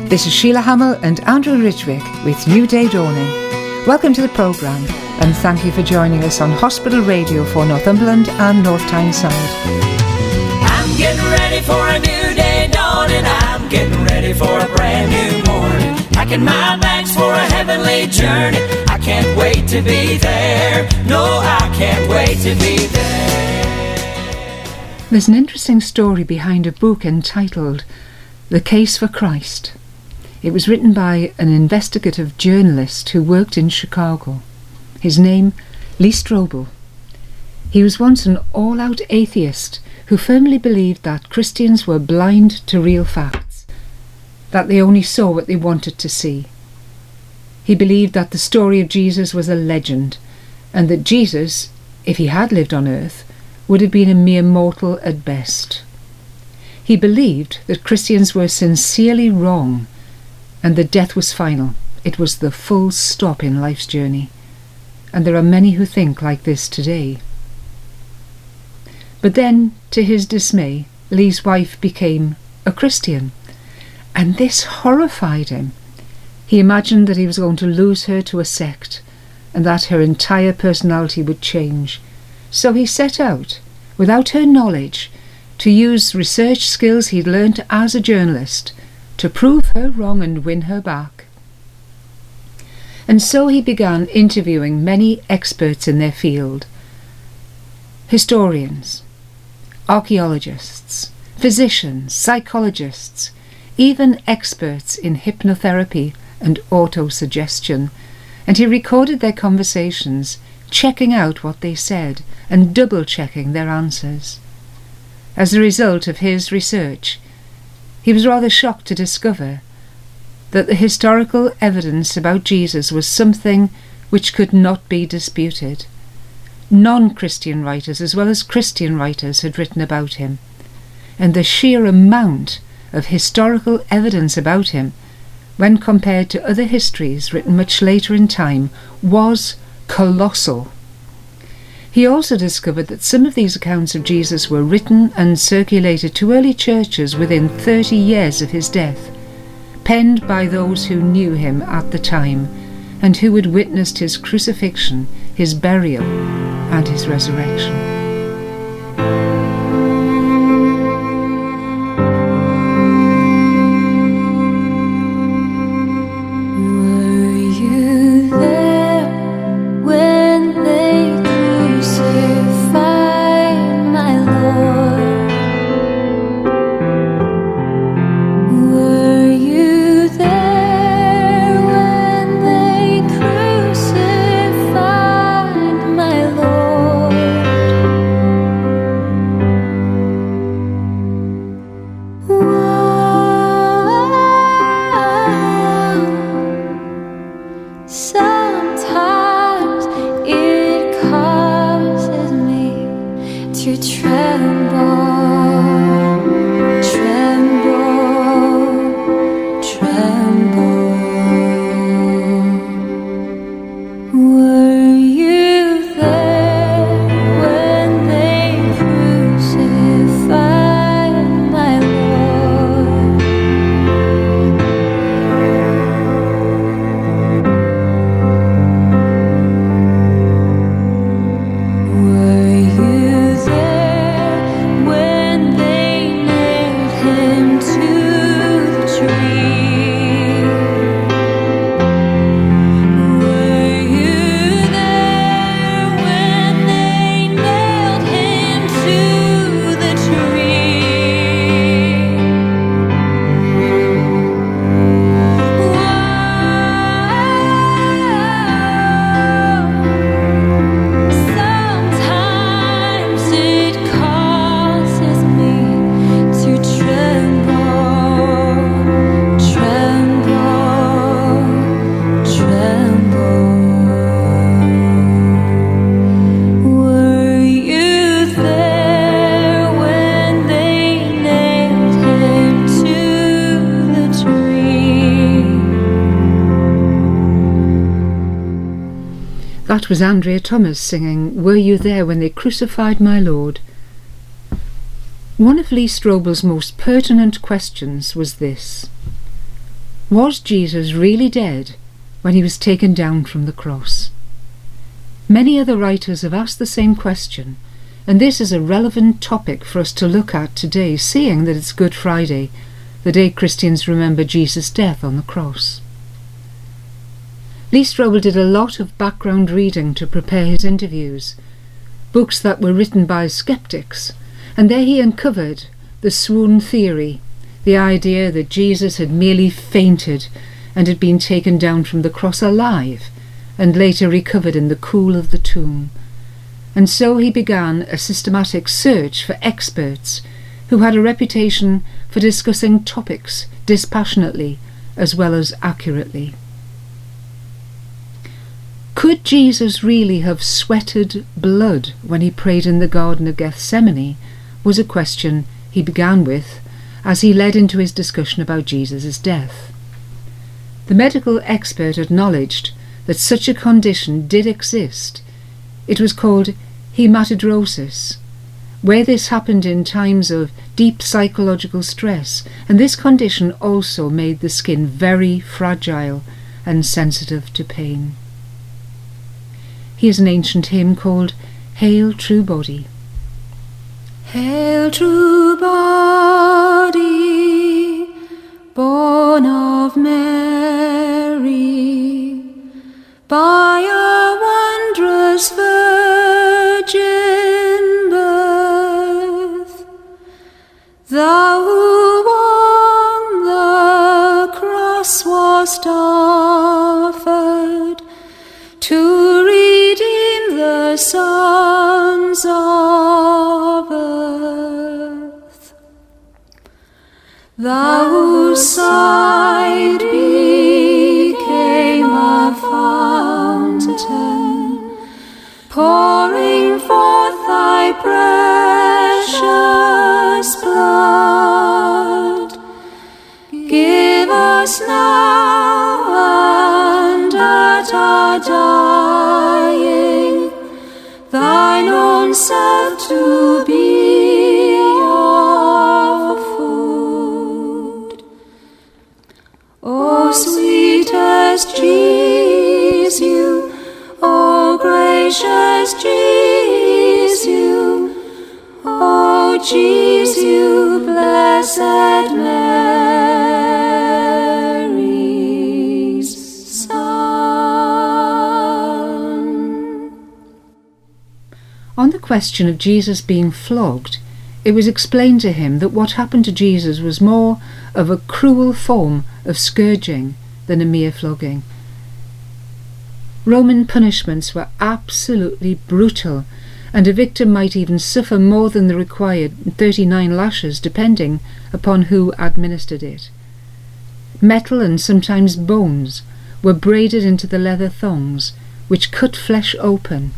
This is Sheila Hamill and Andrew Ridgwick with New Day Dawning. Welcome to the programme and thank you for joining us on Hospital Radio for Northumberland and North Tyneside. I'm getting ready for a new day dawning. I'm getting ready for a brand new morning. Packing my bags for a heavenly journey. I can't wait to be there. No, I can't wait to be there. There's an interesting story behind a book entitled The Case for Christ. It was written by an investigative journalist who worked in Chicago. His name, Lee Strobel. He was once an all-out atheist who firmly believed that Christians were blind to real facts, that they only saw what they wanted to see. He believed that the story of Jesus was a legend, and that Jesus, if he had lived on earth, would have been a mere mortal at best. He believed that Christians were sincerely wrong, and that death was final. It was the full stop in life's journey. And there are many who think like this today. But then, to his dismay, Lee's wife became a Christian, and this horrified him. He imagined that he was going to lose her to a sect, and that her entire personality would change. So he set out, without her knowledge, to use research skills he'd learnt as a journalist to prove her wrong and win her back. And so he began interviewing many experts in their field: historians, archaeologists, physicians, psychologists, even experts in hypnotherapy and autosuggestion, and he recorded their conversations, checking out what they said and double-checking their answers. As a result of his research, he was rather shocked to discover that the historical evidence about Jesus was something which could not be disputed. Non-Christian writers as well as Christian writers had written about him, and the sheer amount of historical evidence about him, when compared to other histories written much later in time, was colossal. He also discovered that some of these accounts of Jesus were written and circulated to early churches within 30 years of his death, penned by those who knew him at the time and who had witnessed his crucifixion, his burial, and his resurrection. That was Andrea Thomas singing "Were You There When They Crucified My Lord?" One of Lee Strobel's most pertinent questions was this: Was Jesus really dead when he was taken down from the cross? Many other writers have asked the same question, and this is a relevant topic for us to look at today, seeing that it's Good Friday, the day Christians remember Jesus' death on the cross. Lee Strobel did a lot of background reading to prepare his interviews, books that were written by skeptics, and there he uncovered the swoon theory, the idea that Jesus had merely fainted and had been taken down from the cross alive and later recovered in the cool of the tomb. And so he began a systematic search for experts who had a reputation for discussing topics dispassionately as well as accurately. Could Jesus really have sweated blood when he prayed in the Garden of Gethsemane was a question he began with as he led into his discussion about Jesus' death. The medical expert acknowledged that such a condition did exist. It was called hematidrosis, where this happened in times of deep psychological stress, and this condition also made the skin very fragile and sensitive to pain. Here's an ancient hymn called Hail True Body. Hail true body, born of Mary, by a wondrous virgin birth, thou who on the cross wast offered to redeem the sons of earth. Thou whose side became a fountain, pouring forth thy precious blood, give us now and at our dying thine own self to be our food. O sweetest Jesus, O gracious Jesus, O Jesus, blessed Mary's Son. On the question of Jesus being flogged, it was explained to him that what happened to Jesus was more of a cruel form of scourging than a mere flogging. Roman punishments were absolutely brutal, and a victim might even suffer more than the required 39 lashes, depending upon who administered it. Metal and sometimes bones were braided into the leather thongs, which cut flesh open.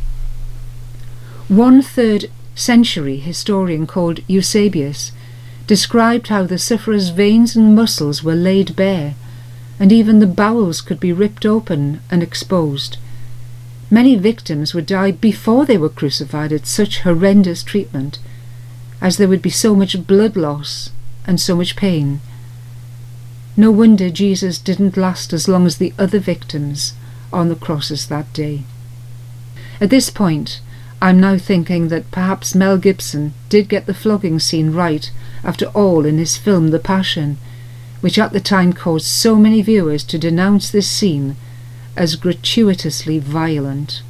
1/3 century historian called Eusebius described how the sufferer's veins and muscles were laid bare, and even the bowels could be ripped open and exposed. Many victims would die before they were crucified at such horrendous treatment, as there would be so much blood loss and so much pain. No wonder Jesus didn't last as long as the other victims on the crosses that day. At this point, I'm now thinking that perhaps Mel Gibson did get the flogging scene right after all in his film The Passion, which at the time caused so many viewers to denounce this scene as gratuitously violent.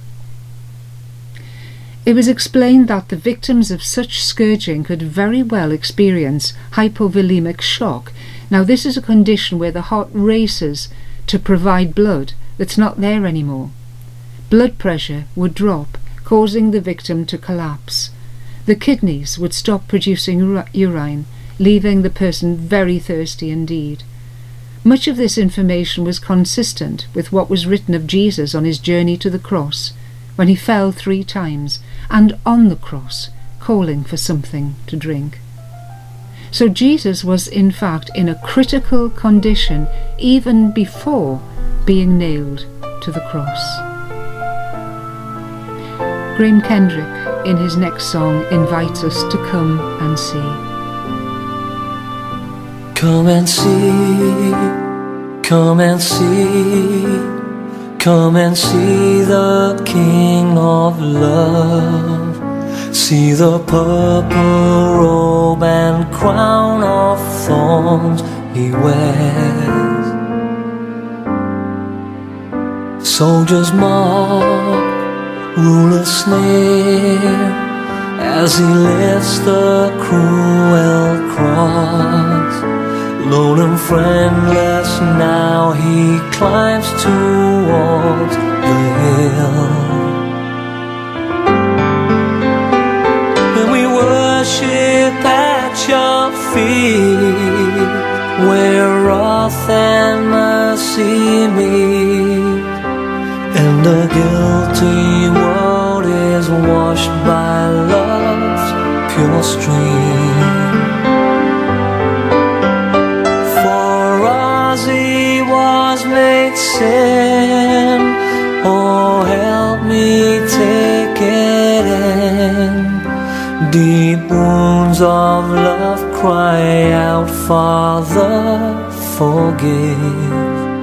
It was explained that the victims of such scourging could very well experience hypovolemic shock. Now, this is a condition where the heart races to provide blood that's not there anymore. Blood pressure would drop, causing the victim to collapse. The kidneys would stop producing urine, leaving the person very thirsty indeed. Much of this information was consistent with what was written of Jesus on his journey to the cross, when he fell 3 times, and on the cross, calling for something to drink. So Jesus was in fact in a critical condition even before being nailed to the cross. Graham Kendrick, in his next song, invites us to come and see. Come and see Come and see the King of Love. See the purple robe and crown of thorns he wears. Soldiers mock, rulers sneer, as he lifts the cruel cross. Lone and friendless now he climbs towards the hill. And we worship at your feet, where wrath and mercy meet, and the guilty world is washed by love's pure stream. For us he was made sin, oh help me take it in. Deep wounds of love cry out, Father, forgive.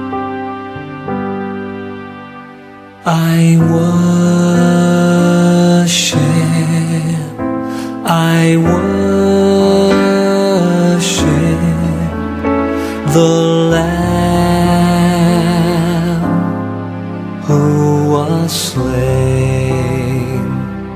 I worship the Lamb who was slain.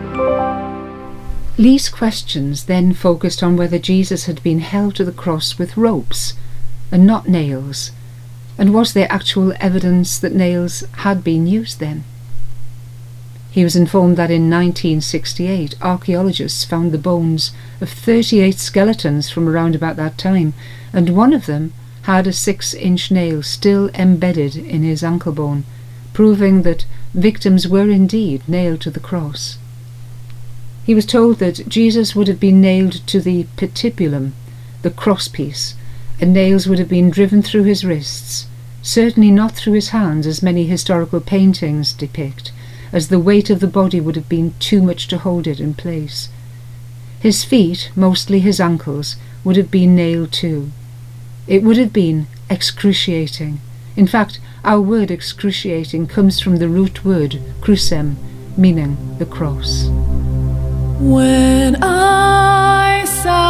Lee's questions then focused on whether Jesus had been held to the cross with ropes and not nails, and was there actual evidence that nails had been used then? He was informed that in 1968 archaeologists found the bones of 38 skeletons from around about that time, and one of them had a 6-inch nail still embedded in his ankle bone, proving that victims were indeed nailed to the cross. He was told that Jesus would have been nailed to the patibulum, the crosspiece, and nails would have been driven through his wrists, certainly not through his hands as many historical paintings depict, as the weight of the body would have been too much to hold it in place. His feet, mostly his ankles, would have been nailed too. It would have been excruciating. In fact, our word excruciating comes from the root word crucem, meaning the cross. When I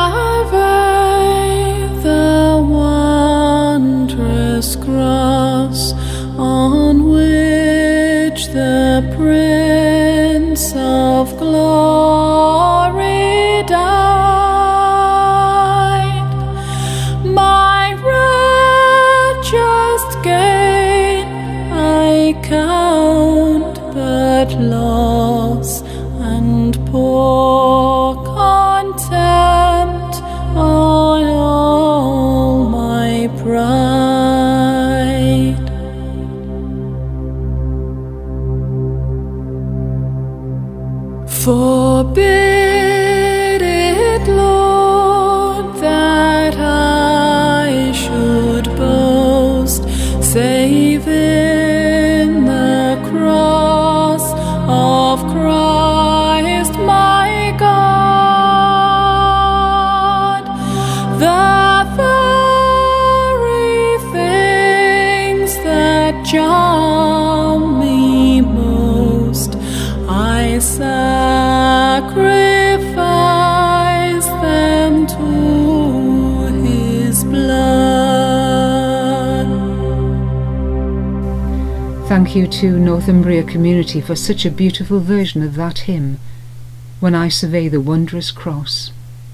survey the wondrous cross on which the Prince of Glory died, my just gain I count but loss, and pour contempt on all my pride. Forbid it, Lord, that I should boast, save in the cross of Christ my God. The very things that charm me most, I sacrifice them to his blood. Thank you to Northumbria community for such a beautiful version of that hymn, When I Survey the Wondrous Cross.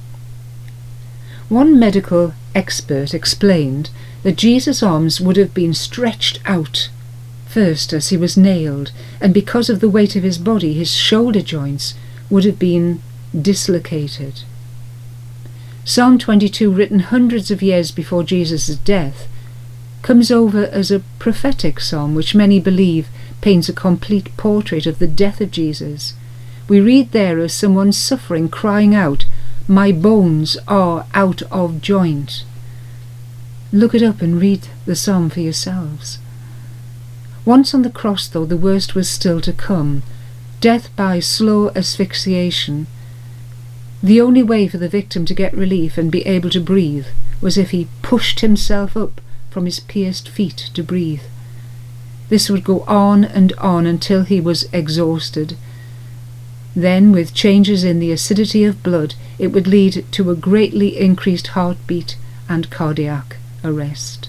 One medical expert explained that Jesus' arms would have been stretched out first as he was nailed, and because of the weight of his body, his shoulder joints would have been dislocated. Psalm 22, written hundreds of years before Jesus' death, comes over as a prophetic psalm which many believe paints a complete portrait of the death of Jesus. We read there of someone suffering, crying out, "My bones are out of joint." Look it up and read the psalm for yourselves. Once on the cross, though, the worst was still to come, death by slow asphyxiation. The only way for the victim to get relief and be able to breathe was if he pushed himself up from his pierced feet to breathe. This would go on and on until he was exhausted. Then, with changes in the acidity of blood, it would lead to a greatly increased heartbeat and cardiac arrest.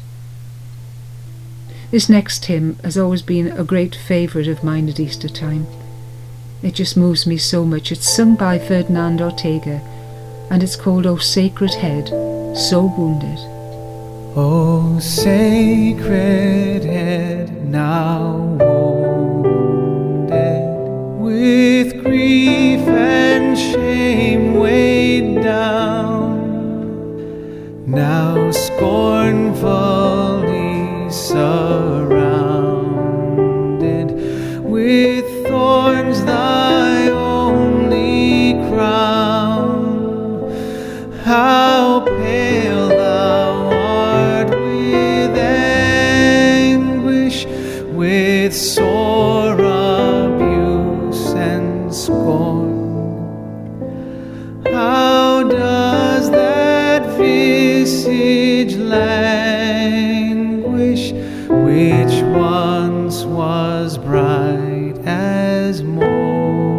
This next hymn has always been a great favourite of mine at Easter time. It just moves me so much. It's sung by Ferdinand Ortega, and it's called O Sacred Head, So Wounded. O sacred head, now wounded, with grief and shame weighed down, now scornfully surrounded, with thorns thy only crown. How pale thou art with anguish, with sore abuse and scorn. How does that visage languish, which once was bright as morn?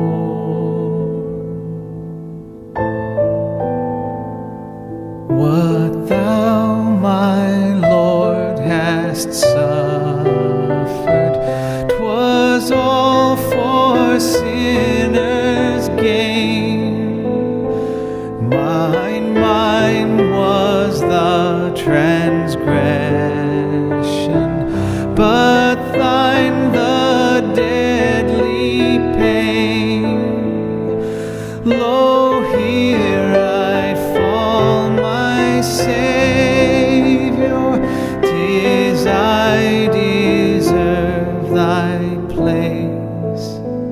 What thou, my Lord, hast suffered, 'twas all for sinners' gain. Mine was the transgression, but thine the deadly pain. Lo, here I fall, my Saviour, 'tis I deserve thy place.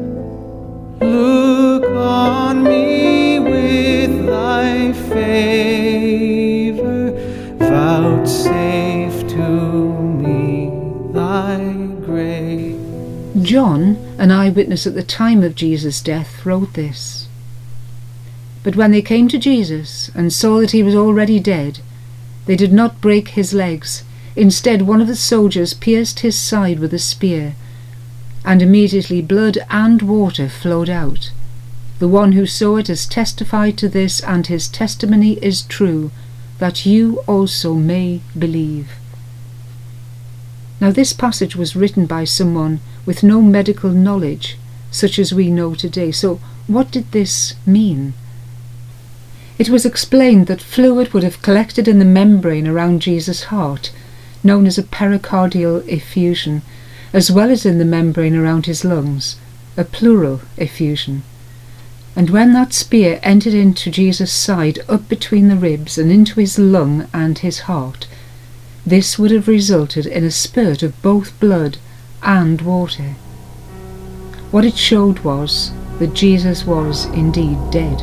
Look on me with thy favour, vouchsafe to me thy grace. John, an eyewitness at the time of Jesus' death, wrote this. But when they came to Jesus and saw that he was already dead, they did not break his legs. Instead, one of the soldiers pierced his side with a spear, and immediately blood and water flowed out. The one who saw it has testified to this, and his testimony is true, that you also may believe. Now, this passage was written by someone with no medical knowledge, such as we know today. So, what did this mean? It was explained that fluid would have collected in the membrane around Jesus' heart, known as a pericardial effusion, as well as in the membrane around his lungs, a pleural effusion. And when that spear entered into Jesus' side, up between the ribs and into his lung and his heart, this would have resulted in a spurt of both blood and water. What it showed was that Jesus was indeed dead.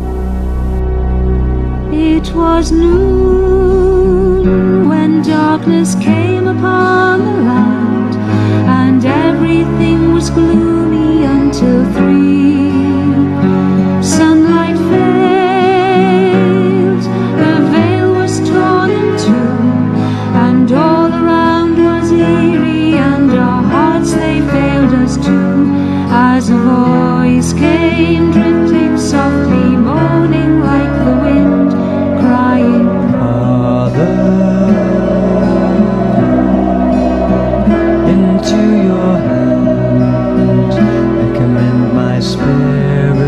It was noon when darkness came upon the land, and everything was gloomy until 3. Sunlight failed, the veil was torn in two, and all around was eerie, and our hearts they failed us too, as a voice came drifting softly, moaning like the wind, crying, Father, into your hand I commend my spirit.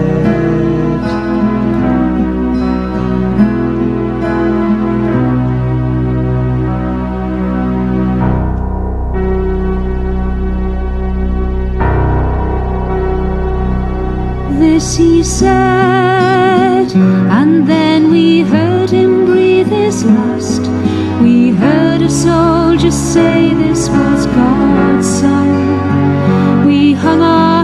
This he said, and then we heard him breathe his last. We heard a soldier say this was God's Son. We hung our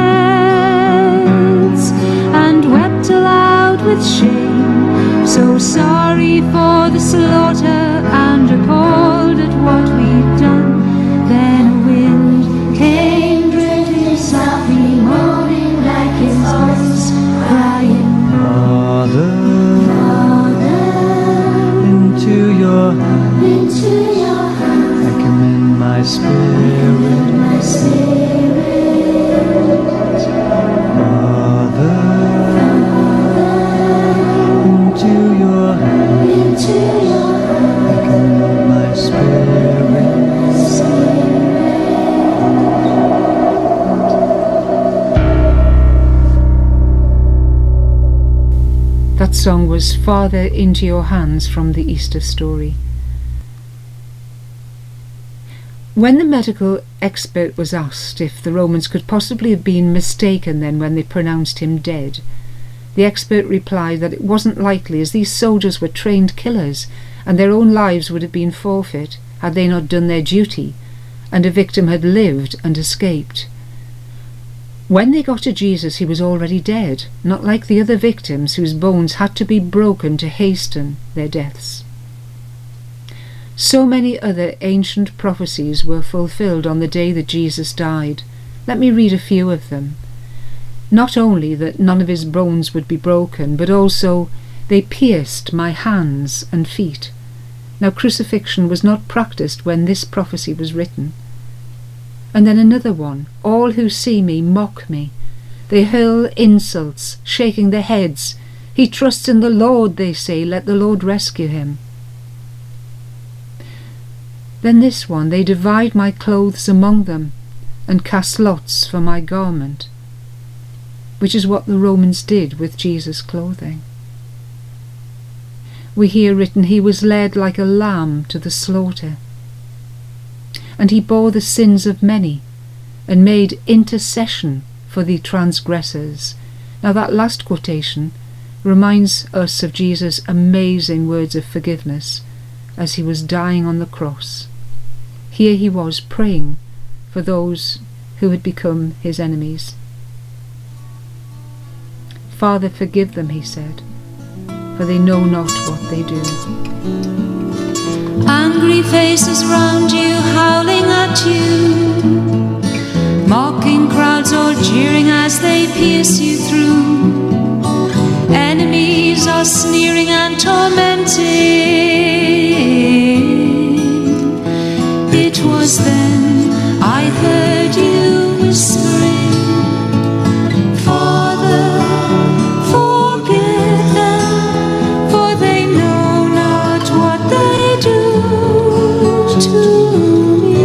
heads and wept aloud with shame, so sorry for the slaughter and appalled at what we'd done. Then a wind came drifting softly, moaning like his voice, crying, Father, Father, into your hand into your my spirit. Father, into your hands I commit my spirit. That song was Father, into your hands from the Easter story. When the medical expert was asked if the Romans could possibly have been mistaken then when they pronounced him dead, the expert replied that it wasn't likely, as these soldiers were trained killers and their own lives would have been forfeit had they not done their duty, and a victim had lived and escaped. When they got to Jesus, he was already dead, not like the other victims whose bones had to be broken to hasten their deaths. So many other ancient prophecies were fulfilled on the day that Jesus died. Let me read a few of them. Not only that none of his bones would be broken, but also, they pierced my hands and feet. Now crucifixion was not practiced when this prophecy was written. And then another one, all who see me mock me. They hurl insults, shaking their heads. He trusts in the Lord, they say, let the Lord rescue him. Then this one, they divide my clothes among them, and cast lots for my garment, which is what the Romans did with Jesus' clothing. We hear written, he was led like a lamb to the slaughter, and he bore the sins of many, and made intercession for the transgressors. Now that last quotation reminds us of Jesus' amazing words of forgiveness as he was dying on the cross. Here he was praying for those who had become his enemies. Father, forgive them, he said, for they know not what they do. Angry faces round you, howling at you, mocking crowds all jeering as they pierce you through. Enemies are sneering and tormenting. It was then I heard you whispering, Father, forgive them, for they know not what they do to me.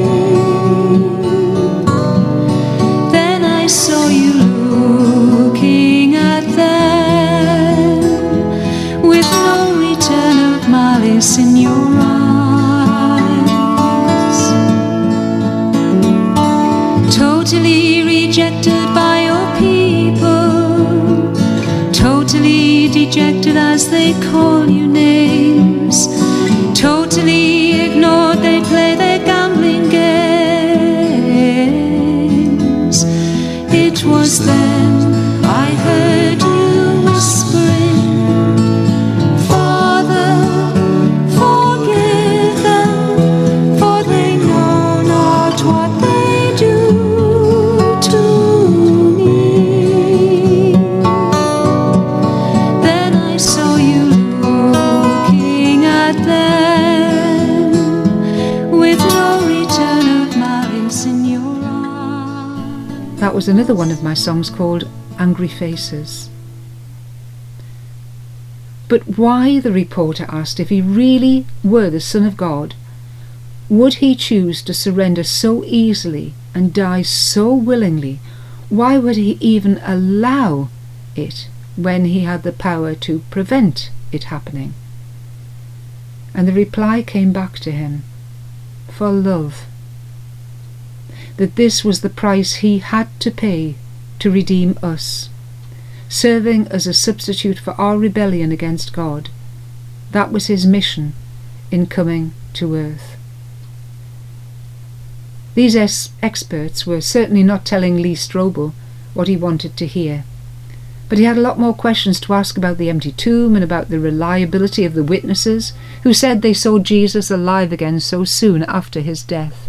Then I saw you looking at them with no return of malice in your eyes. Totally rejected by your people, totally dejected as they call you names, totally ignored, they play their gambling games. It was then I heard you whispering, Father, forgive them, for they know not what they do to me. Then I saw you looking at them with no return of malice in your eyes. That was another one of my songs called Angry Faces. But why, the reporter asked, if he really were the Son of God, would he choose to surrender so easily and die so willingly? Why would he even allow it when he had the power to prevent it happening? And the reply came back to him, for love. That this was the price he had to pay to redeem us, serving as a substitute for our rebellion against God. That was his mission in coming to earth. These experts were certainly not telling Lee Strobel what he wanted to hear, but he had a lot more questions to ask about the empty tomb and about the reliability of the witnesses who said they saw Jesus alive again so soon after his death.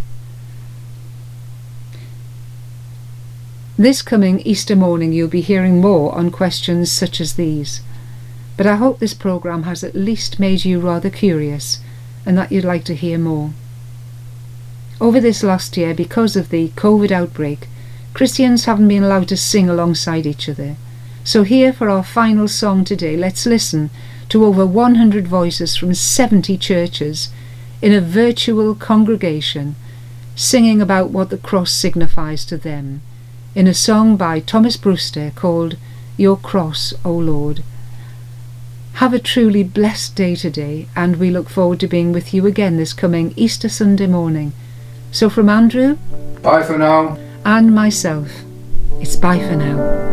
This coming Easter morning you'll be hearing more on questions such as these, but I hope this programme has at least made you rather curious and that you'd like to hear more. Over this last year, because of the COVID outbreak, Christians haven't been allowed to sing alongside each other. So here for our final song today, let's listen to over 100 voices from 70 churches in a virtual congregation singing about what the cross signifies to them, in a song by Thomas Brewster called Your Cross, O Lord. Have a truly blessed day today, and we look forward to being with you again this coming Easter Sunday morning. So from Andrew, bye for now, and myself, it's bye for now.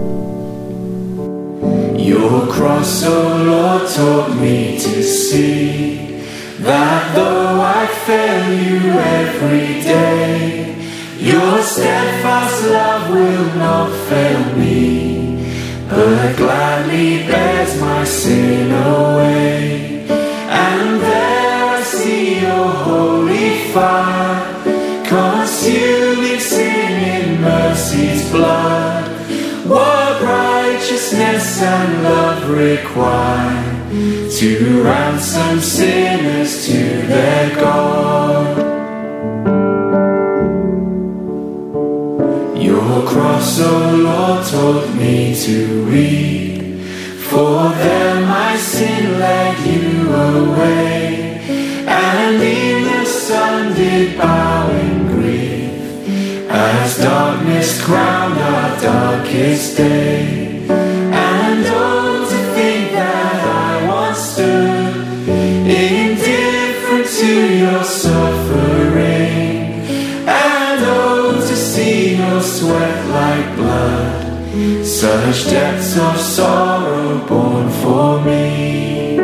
Your cross, O Lord, taught me to see that though I fail you every day, your steadfast love will not fail me, but gladly bears my sin away. And there I see your holy fire, consuming sin in mercy's blood. What righteousness and love require to ransom sinners to their God. Your cross, O Lord, taught me to weep, for there my sin led you away, and in the sun did bow in grief, as darkness crowned our darkest day. And oh, to think that I once stood indifferent to your suffering, and oh, to see your sweat like blood, such depths of sorrow borne for me.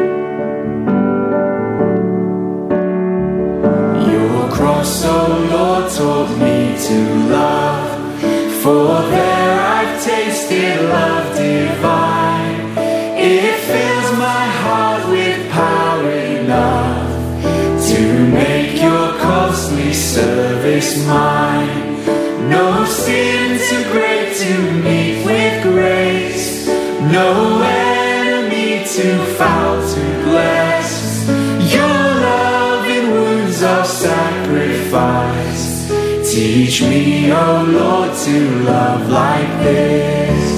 Your cross, O Lord, taught me to love, for there I've tasted love divine. It fills my heart with power enough to make your costly service mine. No sin too great to meet with grace, no enemy too foul to bless. Your loving wounds of sacrifice teach me, O Lord, to love like this.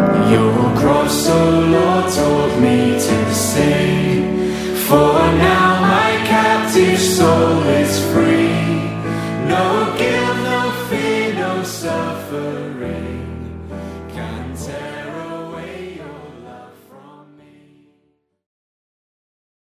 Your cross, O Lord, taught me to sing, for now